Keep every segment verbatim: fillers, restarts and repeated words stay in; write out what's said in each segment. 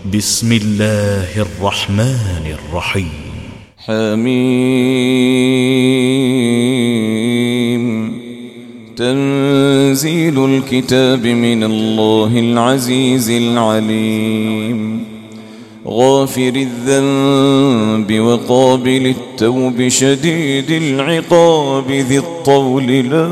بسم الله الرحمن الرحيم. حميم. تنزيل الكتاب من الله العزيز العليم. غافر الذنب وقابل التوب شديد العقاب ذي الطول لا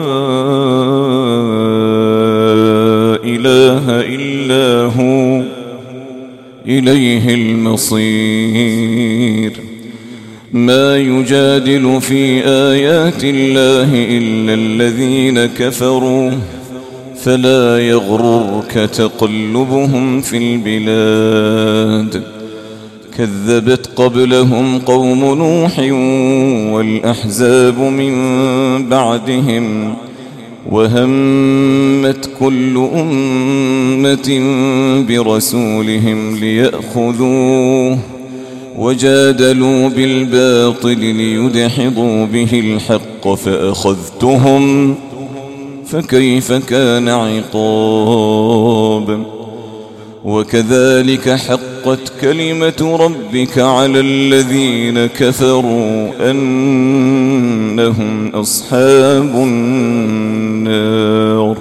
إله إلا هو إليه المصير. ما يجادل في آيات الله إلا الذين كفروا فلا يغررك تقلبهم في البلاد. كذبت قبلهم قوم نوح والأحزاب من بعدهم وهمت كل أمة برسولهم ليأخذوه وجادلوا بالباطل ليدحضوا به الحق فأخذتهم فكيف كان عقاب. وكذلك حقت كلمة ربك على الذين كفروا أنهم أصحاب النار.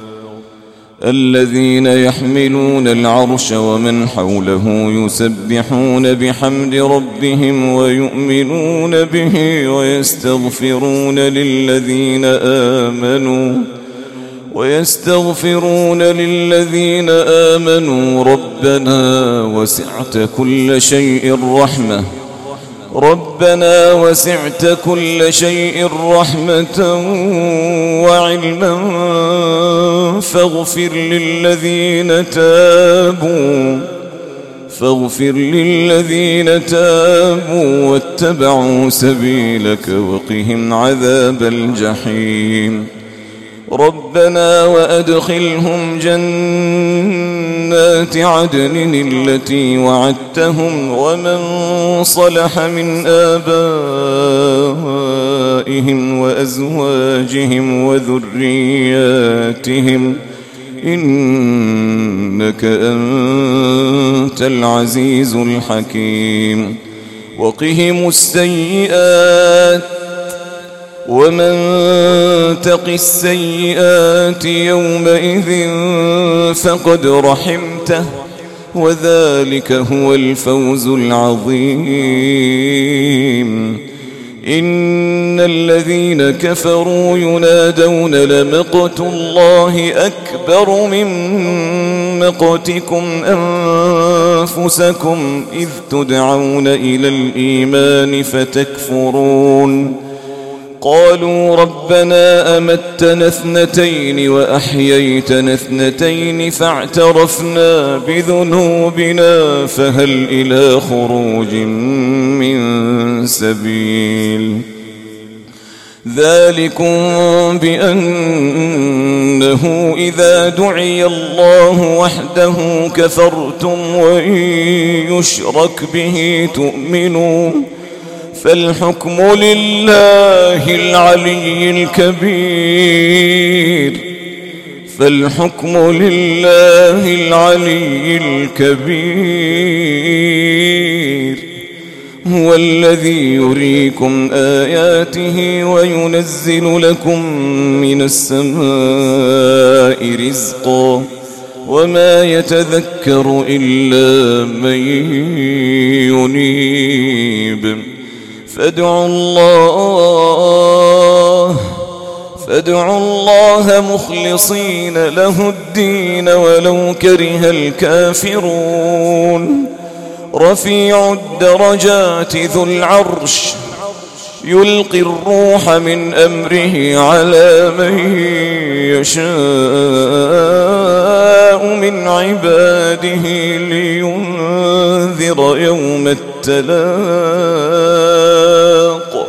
الذين يحملون العرش ومن حوله يسبحون بحمد ربهم ويؤمنون به ويستغفرون للذين آمنوا ويستغفرون للذين آمنوا ربنا وسعت كل شيء رحمة ربنا وسعت كل شيء رحمة وعلما فاغفر للذين تابوا فاغفر للذين تابوا واتبعوا سبيلك وقهم عذاب الجحيم. ربنا وأدخلهم جنات عدن التي وعدتهم ومن صلح من آبائهم وأزواجهم وذرياتهم إنك أنت العزيز الحكيم. وقهم السيئات ومن تق السيئات يومئذ فقد رحمته وذلك هو الفوز العظيم. إن الذين كفروا ينادون لمقت الله أكبر من مقتكم أنفسكم إذ تدعون إلى الإيمان فتكفرون. قالوا ربنا أمتنا اثنتين وأحييتنا اثنتين فاعترفنا بذنوبنا فهل إلى خروج من سبيل. ذلكم بأنه إذا دعي الله وحده كفرتم وإن يشرك به تؤمنون فالحكم لله العلي الكبير فالحكم لله العلي الكبير. هو الذي يريكم آياته وينزل لكم من السماء رزقا وما يتذكر إلا من ينيب. فادعوا الله فادعوا الله مخلصين له الدين ولو كره الكافرون. رفيع الدرجات ذو العرش يلقي الروح من أمره على من يشاء من عباده لينذر يوم التلاق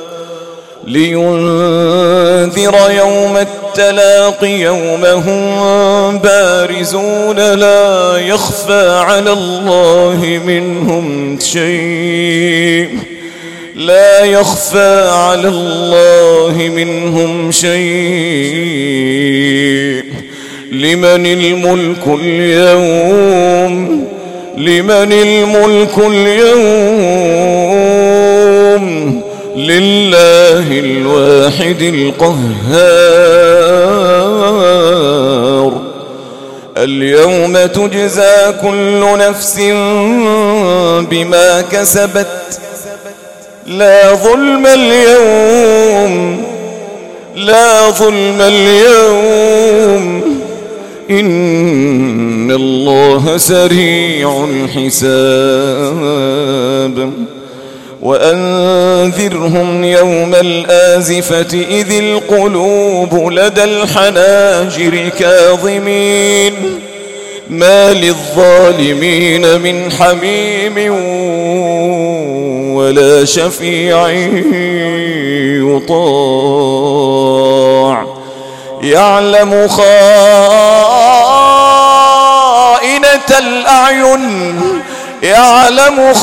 لينذر يوم التلاق يوم هم بارزون لا يخفى على الله منهم شيء لا يخفى على الله منهم شيء. لمن الملك اليوم لمن الملك اليوم لله الواحد القهار اليوم تجزى كل نفس بما كسبت لا ظلم اليوم لا ظلم اليوم إن الله سريع الحساب وأنذرهم يوم الآزفة إذ القلوب لدى الحناجر كاظمين ما للظالمين من حميم ولا شفيع يطاع يعلم خائنة الأعين يعلم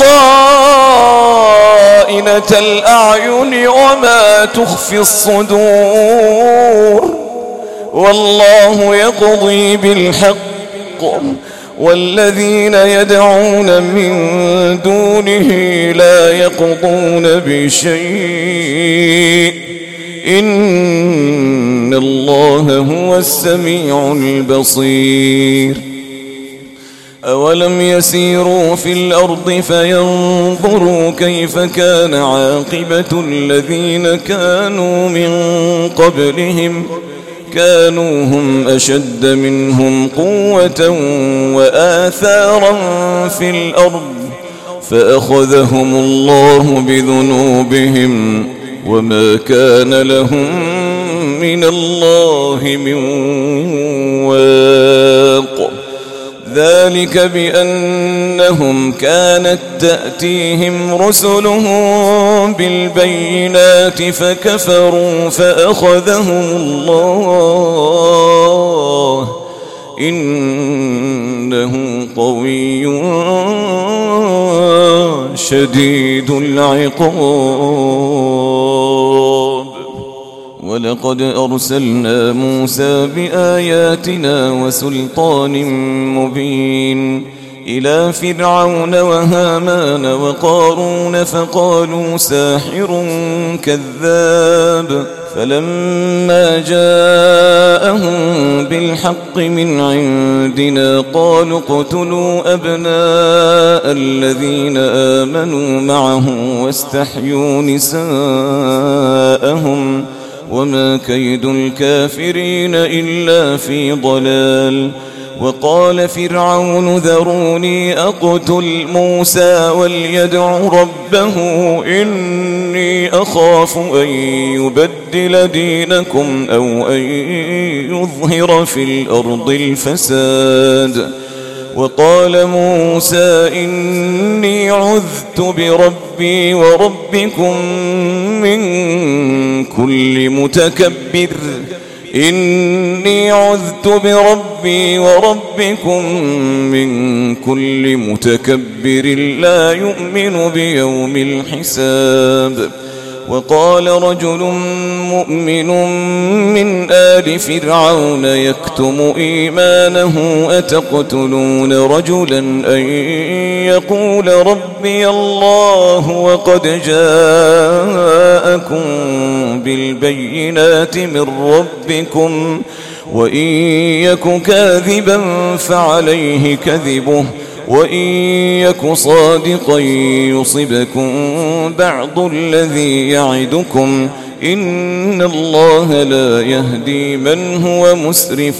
خائنة الأعين وما تخفي الصدور والله يقضي بالحق والذين يدعون من دونه لا يقضون بشيء إن الله هو السميع البصير أولم يسيروا في الأرض فينظروا كيف كان عاقبة الذين كانوا من قبلهم كانوا هم أشد منهم قوة وآثارا في الأرض فأخذهم الله بذنوبهم وما كان لهم من الله من واق ذلك بأنهم كانت تأتيهم رسلهم بالبينات فكفروا فأخذهم الله إنه قوي شديد العقاب ولقد أرسلنا موسى بآياتنا وسلطان مبين إلى فرعون وهامان وقارون فقالوا ساحر كذاب فلما جاءهم بالحق من عندنا قالوا اقتلوا أبناء الذين آمنوا معه واستحيوا نساءهم وما كيد الكافرين إلا في ضلال وقال فرعون ذروني أقتل موسى وليدع ربه إني أخاف أن يبدل دينكم أو أن يظهر في الأرض الفساد وقال موسى إني عذت بربي وربكم من كل متكبر إني عذت بربي وربكم من كل متكبر لا يؤمن بيوم الحساب وقال رجل مؤمن من آل فرعون يكتم إيمانه أتقتلون رجلا أن يقول ربي الله وقد جاءكم بالبينات من ربكم وإن يك كاذبا فعليه كذبه وإن يك صادقا يصبكم بعض الذي يعدكم إن الله لا يهدي من هو مسرف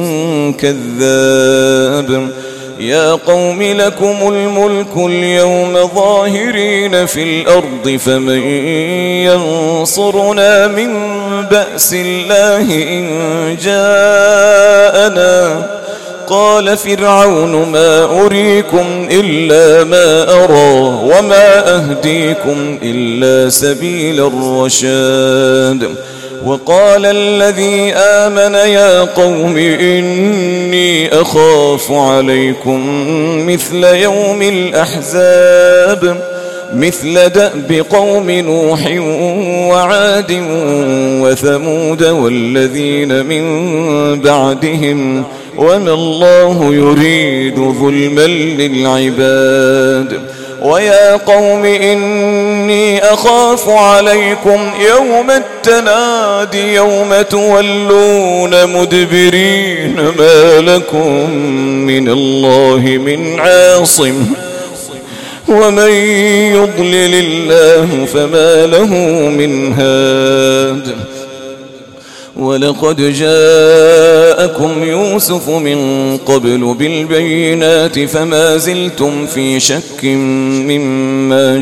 كذاب يا قوم لكم الملك اليوم ظاهرين في الأرض فمن ينصرنا من بأس الله إن جاءنا قال فرعون ما أريكم إلا ما أرى وما أهديكم إلا سبيل الرشاد وقال الذي آمن يا قوم إني أخاف عليكم مثل يوم الأحزاب مثل دأب قوم نوح وعاد وثمود والذين من بعدهم وما الله يريد ظلما للعباد. ويا قوم إني أخاف عليكم يوم التناد يوم تولون مدبرين ما لكم من الله من عاصم ومن يضلل الله فما له من هاد. ولقد جاءكم يوسف من قبل بالبينات فما زلتم في شك مما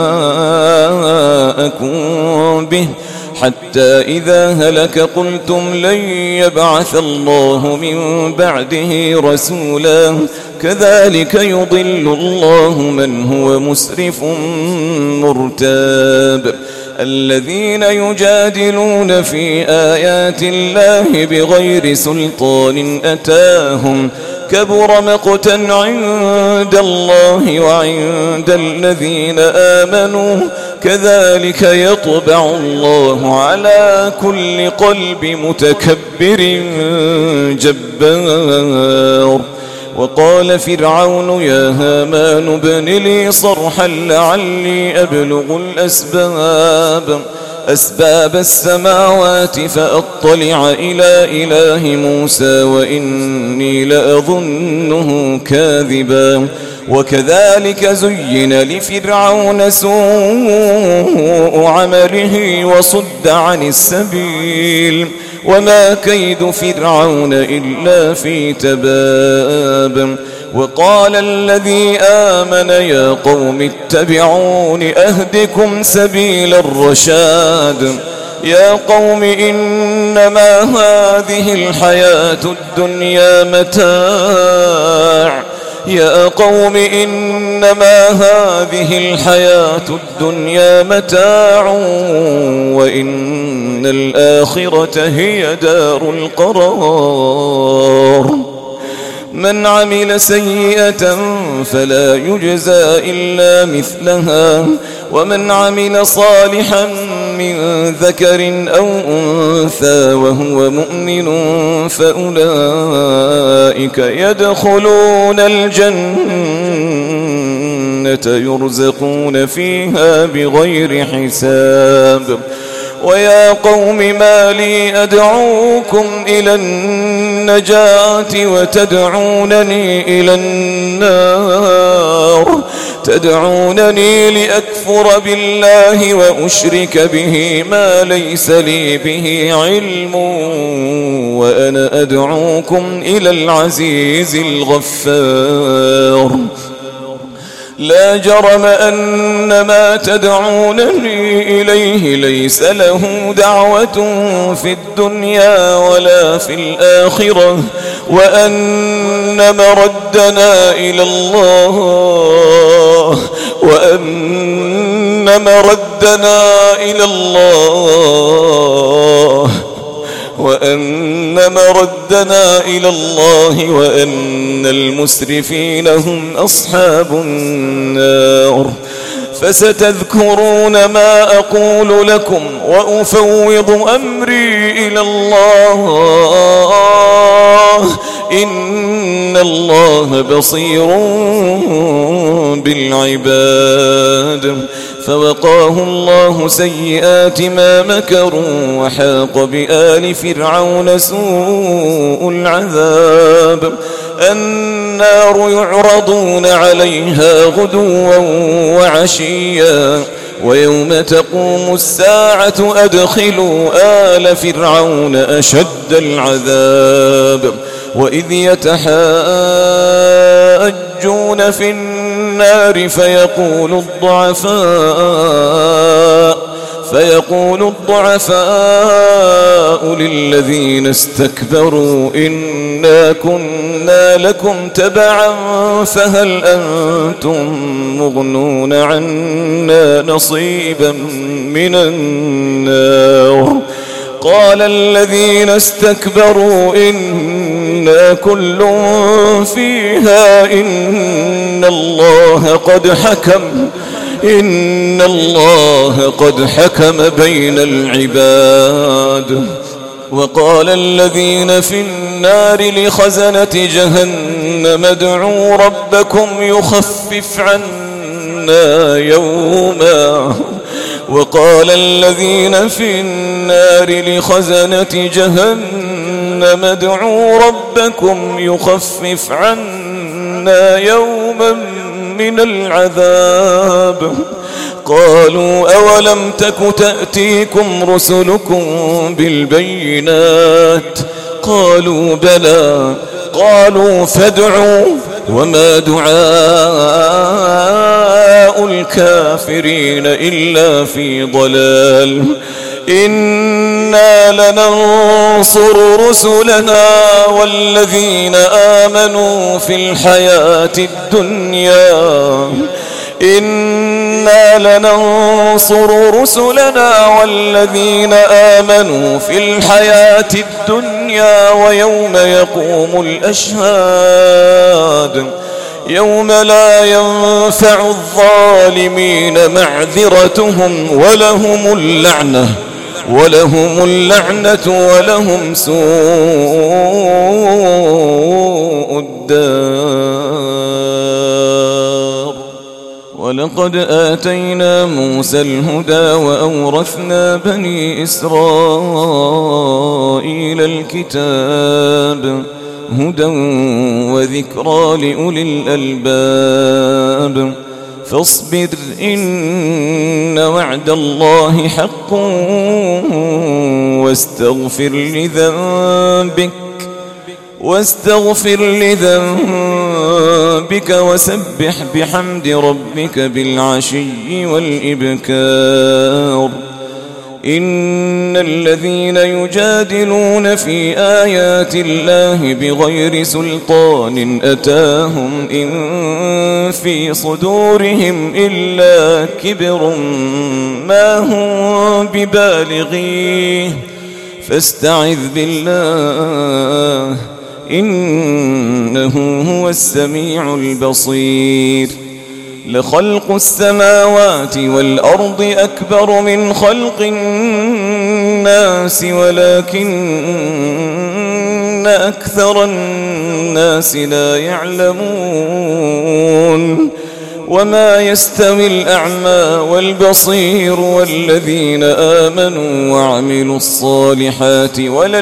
جاءكم به حتى إذا هلك قلتم لن يبعث الله من بعده رسولا كذلك يضل الله من هو مسرف مرتاب. الذين يجادلون في آيات الله بغير سلطان أتاهم كبر مقتا عند الله وعند الذين آمنوا كذلك يطبع الله على كل قلب متكبر جبار. وقال فرعون يا هامان ابن لي صرحا لعلي أبلغ الأسباب أسباب السماوات فأطلع إلى إله موسى وإني لأظنه كاذبا. وكذلك زين لفرعون سوء عمله وصد عن السبيل وما كيد فرعون إلا في تباب. وقال الذي آمن يا قوم اتبعون أهدكم سبيل الرشاد. يا قوم إنما هذه الحياة الدنيا متاع يا قوم إنما هذه الحياة الدنيا متاع وإن الآخرة هي دار القرار. من عمل سيئة فلا يجزى إلا مثلها ومن عمل صالحا من ذكر أو أنثى وهو مؤمن فأولئك يدخلون الجنة يرزقون فيها بغير حساب. ويا قوم ما لي أدعوكم إلى النجاة وتدعونني إلى النار تدعونني لأكفر بالله وأشرك به ما ليس لي به علم وأنا أدعوكم إلى العزيز الغفار. لا جرم أن ما تدعونني إليه ليس له دعوة في الدنيا ولا في الآخرة وأن مردنا إلى الله وأن مردنا إلى الله وأن مردنا إلى الله وأن المسرفين هم أصحاب النار. فستذكرون ما أقول لكم وأفوض أمري إلى الله إن الله بصير بالعباد. فوقاه الله سيئات ما مكروا وحاق بآل فرعون سوء العذاب. النار يعرضون عليها غدوا وعشيا ويوم تقوم الساعة أدخلوا آل فرعون أشد العذاب. وإذ يتحاجون في النار فيقول الضعفاء فيقول الضعفاء للذين استكبروا إنا كنا لكم تبعا فهل أنتم مغنون عنا نصيبا من النار. قال الذين استكبروا إنا كل فيها إن الله قد حكم إن الله قد حكم بين العباد. وقال الذين في النار النار لخزنة جهنم ادعوا ربكم يخفف عنا يوما وقال الذين في النار لخزنة جهنم ادعوا ربكم يخفف عنا يوما من العذاب قالوا أولم تك تأتيكم رسلكم بالبينات قالوا بلى قالوا فادعوا وما دعاء الكافرين إلا في ضلال إنا لننصر رسلنا والذين آمنوا في الحياة الدنيا إنا لننصر رسلنا والذين آمنوا في الحياة الدنيا ويوم يقوم الأشهاد يوم لا ينفع الظالمين معذرتهم ولهم اللعنة ولهم اللعنة ولهم سوء الدار. ولقد آتينا موسى الهدى وأورثنا بني إسرائيل الكتاب هدى وذكرى لأولي الألباب فاصبر إن وعد الله حق واستغفر لذنبك واستغفر لذنبك وسبح بحمد ربك بالعشي والإبكار. إن الذين يجادلون في آيات الله بغير سلطان أتاهم إن في صدورهم إلا كبر ما هم ببالغيه فاستعذ بالله إنه هو السميع البصير. لخلق السماوات والأرض أكبر من خلق الناس ولكن أكثر الناس لا يعلمون. وما يستوي الأعمى والبصير والذين آمنوا وعملوا الصالحات ولا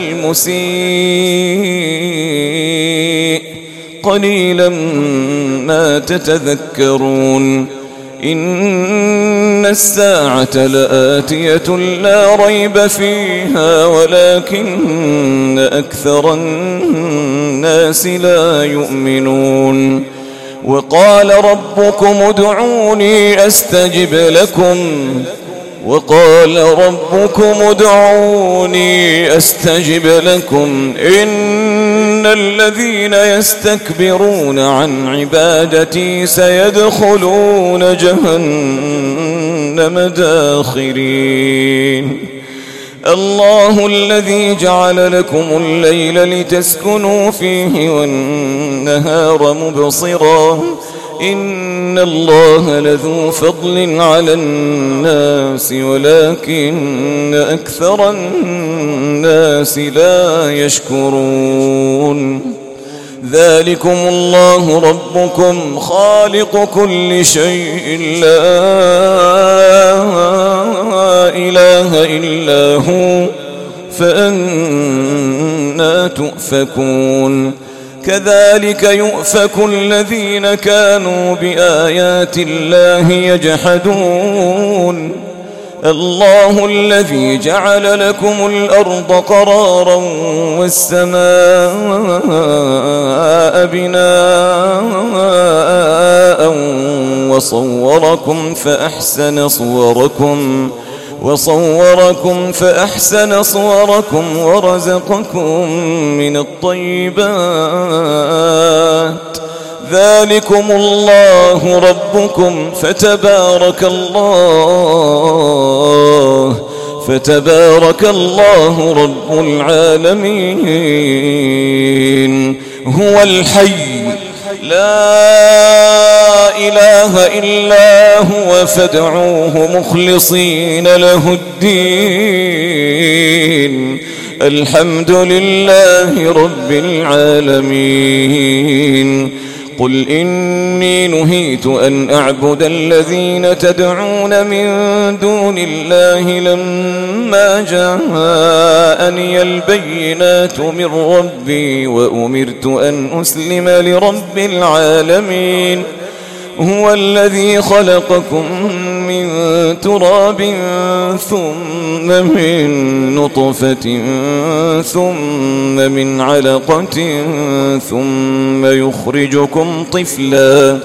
المسيء قليلا ما تتذكرون. إن الساعة لآتية لا ريب فيها ولكن أكثر الناس لا يؤمنون. وقال ربكم ادعوني أستجب لكم وقال ربكم ادعوني أستجب لكم إن الذين يستكبرون عن عبادتي سيدخلون جهنم داخرين. الله الذي جعل لكم الليل لتسكنوا فيه والنهار مبصرا إن الله لذو فضل على الناس ولكن أكثر الناس لا يشكرون. ذلكم الله ربكم خالق كل شيء لا إله إلا هو فأنى تؤفكون. كذلك يؤفك الذين كانوا بآيات الله يجحدون. الله الذي جعل لكم الأرض قرارا والسماء بناء وصوركم فأحسن صوركم وصوركم فأحسن صوركم ورزقكم من الطيبات. ذلكم الله ربكم فتبارك الله فتبارك الله رب العالمين. هو الحي لا إله إلا هو فادعوه مخلصين له الدين الحمد لله رب العالمين. قل إني نهيت أن أعبد الذين تدعون من دون الله لما جاءني البينات من ربي وأمرت أن أسلم لرب العالمين. هو الذي خلقكم من تراب ثم من نطفة ثم من علقة ثم يخرجكم طفلا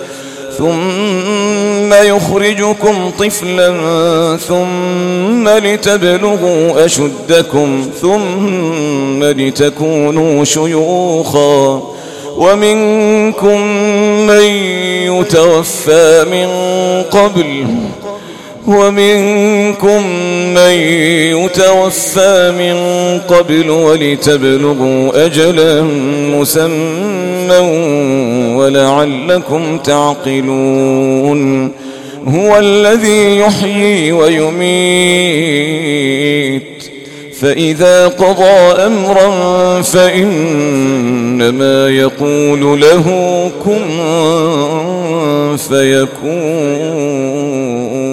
ثم يخرجكم طفلا ثم لتبلغوا أشدكم ثم لتكونوا شيوخا ومنكم من يتوفى من قبل ومنكم من يتوفى من قبل ولتبلغوا أجلا مسمى ولعلكم تعقلون. هو الذي يحيي ويميت فإذا قضى أمرا فإنما يقول له كن فيكون.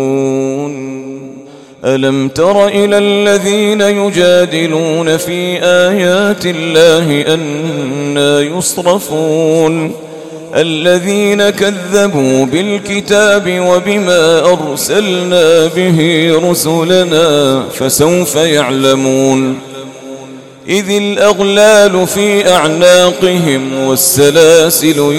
ألم تر إلى الذين يجادلون في آيات الله أنى يصرفون الذين كذبوا بالكتاب وبما أرسلنا به رسلنا فسوف يعلمون. إذ الأغلال في أعناقهم والسلاسل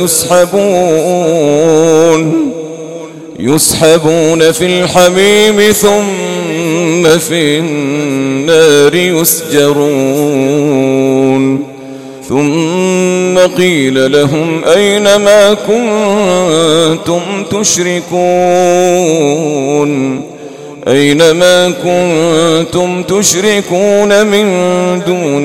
يسحبون يسحبون في الحميم ثم في النار يسجرون. ثم قيل لهم أين ما كنتم تشركون أين ما كنتم تشركون من دون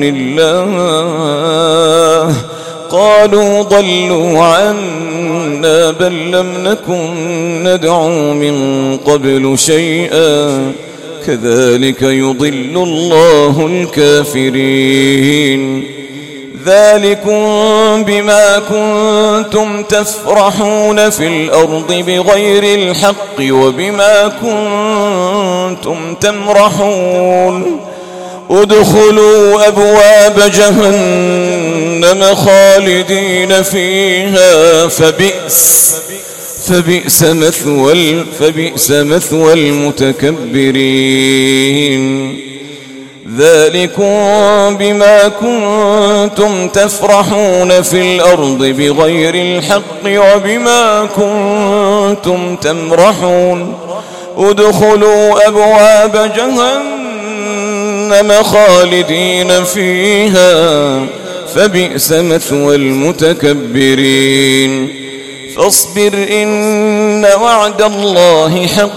الله قالوا ضلوا عنا بل لم نكن ندعو من قبل شيئا كذلك يضل الله الكافرين. ذلكم بما كنتم تفرحون في الأرض بغير الحق وبما كنتم تمرحون. ادخلوا أبواب جهنم خالدين فيها فبئس فبئس مثوى فبئس مثوى المتكبرين. ذلكم بما كنتم تفرحون في الأرض بغير الحق وبما كنتم تمرحون. ادخلوا أبواب جهنم خالدين فيها فبئس مثوى المتكبرين. فاصبر إن وعد الله حق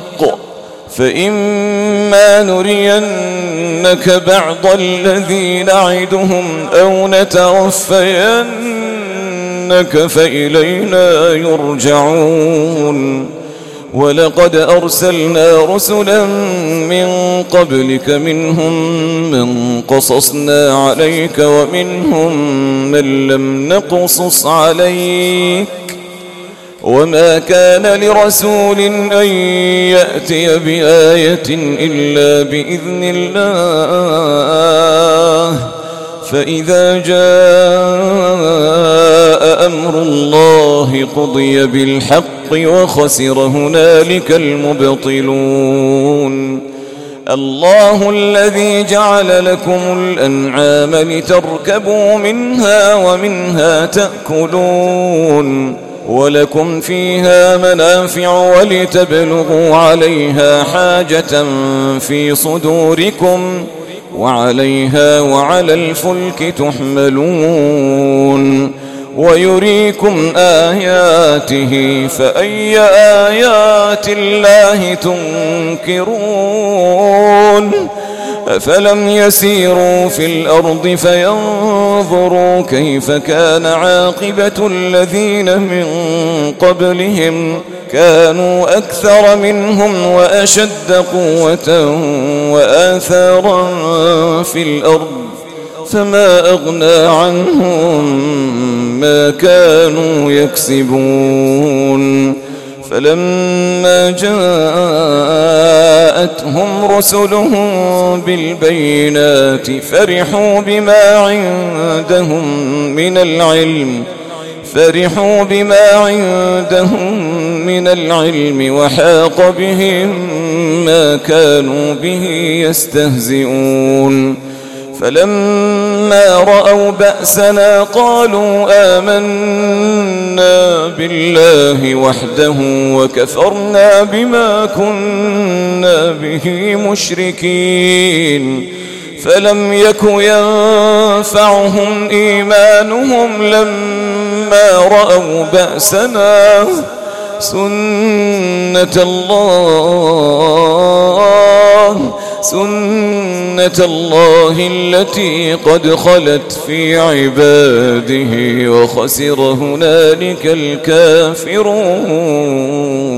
فإما نرينك بعض الذي نعدهم أو نتوفينك فإلينا يرجعون. ولقد أرسلنا رسلا من قبلك منهم من قصصنا عليك ومنهم من لم نقصص عليك وما كان لرسول أن يأتي بآية إلا بإذن الله فإذا جاء أمر الله قضي بالحق وخسر هنالك المبطلون. الله الذي جعل لكم الأنعام لتركبوا منها ومنها تأكلون ولكم فيها منافع ولتبلغوا عليها حاجة في صدوركم وعليها وعلى الفلك تحملون ويريكم آياته فأي آيات الله تنكرون أفلم يسيروا في الأرض فينظروا كيف كان عاقبة الذين من قبلهم كانوا أكثر منهم وأشد قوة وآثارا في الأرض فما أغنى عنهم ما كانوا يكسبون فلما جاءتهم رسلهم بالبينات فرحوا بما عندهم من العلم فرحوا بما عندهم من العلم وحاق بهم ما كانوا به يستهزئون فلما رأوا بأسنا قالوا آمنا بالله وحده وكفرنا بما كنا به مشركين فلم يك ينفعهم إيمانهم لما رأوا بأسنا سنة الله سنة الله التي قد خلت في عباده وخسر هنالك الكافرون.